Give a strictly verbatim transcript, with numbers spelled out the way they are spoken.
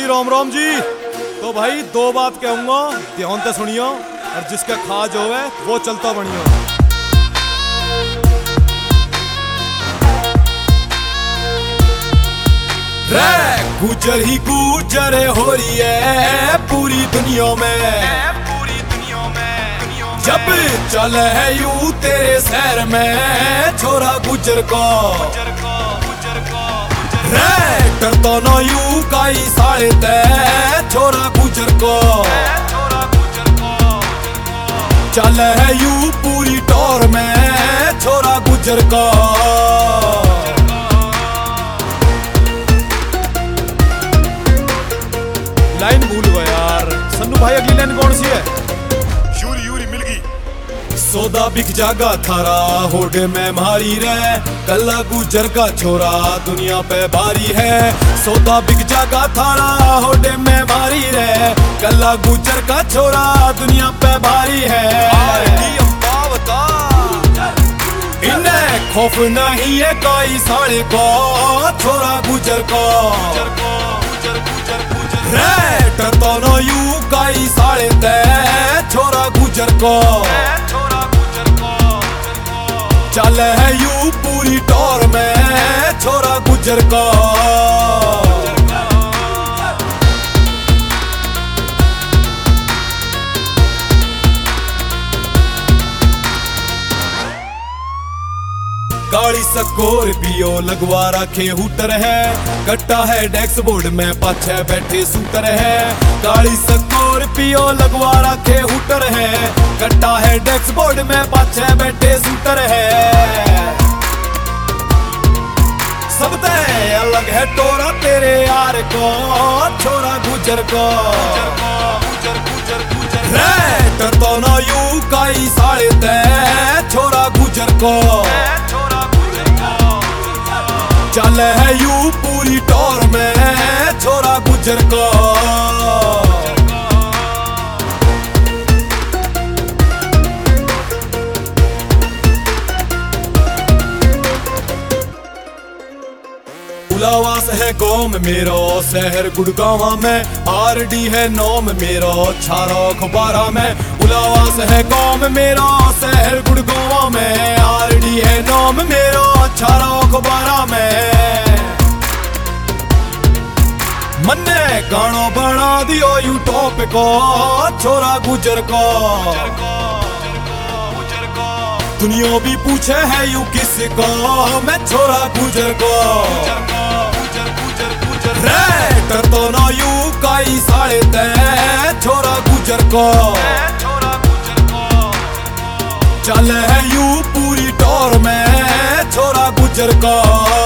राम राम जी। तो भाई दो बात कहूंगा, ध्यान से सुनियो, और जिसका खाज होवे वो चलता बनियो। रे गुजर ही गुजर हो रही है पूरी दुनिया में, पूरी दुनिया में जब चले है यू तेरे शहर में छोरा गुजर को, रे डरता ना यू काई साले ते छोरा गुजर को, चल है यू पूरी टोर में छोरा गुजर को। लाइन भूल गया यार सन्नू भाई, अगली लाइन कौन सी है? यूरी यूरी मिल गई। सौदा बिक जागा थारा होडे में मारी रे, कल्ला गुजर का छोरा दुनिया पे भारी है। सौदा बिक जागा थारा होडे में मारी रे, कल्ला गुजर का छोरा दुनिया पे भारी है। इन्हें खौफ नहीं है कोई साले को छोरा गुजर को, रे डरता ना यू काई साले ते छोरा गुजर को, चल है यू पूरी टोर में छोरा गुजर को। गाड़ी स्कॉर्पियो लगवा रखे हूटर है, कट्टा है डैशबोर्ड में पाछे बैठे सूटर है। गाड़ी स्कॉर्पियो लगवा रखे हूटर है, कट्टा है डैशबोर्ड में पाछे बैठे सूटर है। सबसे अलग है टोरा तेरे यार को छोरा गुजर को, रे डरता ना यू काई साले ते छोरा गुजर को, चल है यू पूरी टोर में छोरा गुजर को। उलावास है कौम मेरो शहर गुड़गावा में, आरडी है नौम मेरो छारो अखबारा में। उलावास है कौम मेरो शहर गुड़गावा में, आरडी है नौम मेरो छारो अखबारा में। मन्ने गानो बना दियो यूट्यूब को छोरा गुजर को, दुनिया भी पूछे है यू किसको मैं छोरा गुजर को, रे डरता ना यू काई साले ते छोरा गुजर को, चल है यू पूरी टोर में छोरा गुजर को।